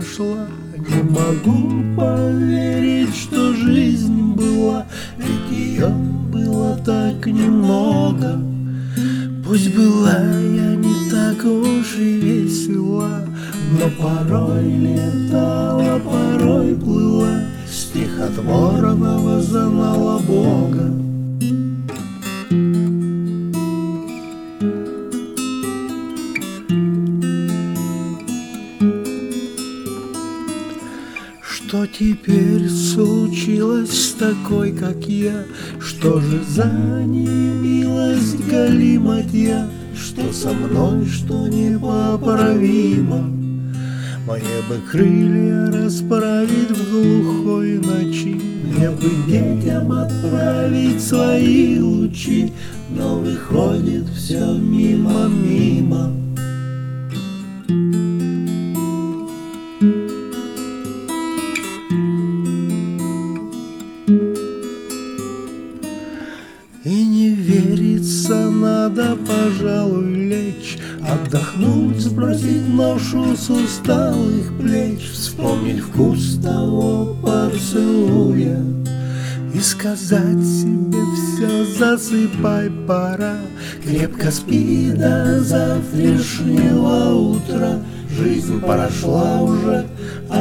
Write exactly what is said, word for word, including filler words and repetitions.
прошла. Не могу поверить, что жизнь была, ведь ее было так немного. Пусть была я не так уж и весела, но порой летала, порой плыла, стихотворного знала Бога. Что теперь случилось с такой, как я? Что же за немилость галиматья? Что со мной, что непоправимо? Мне бы крылья расправить в глухой ночи, мне бы детям отправить свои лучи, но выходит все мимо-мимо. И не верится, надо, пожалуй, лечь, отдохнуть, сбросить ношу с усталых плеч, вспомнить вкус того поцелуя и сказать себе: все, засыпай, пора, крепко спи до завтрашнего утра. Жизнь прошла уже, а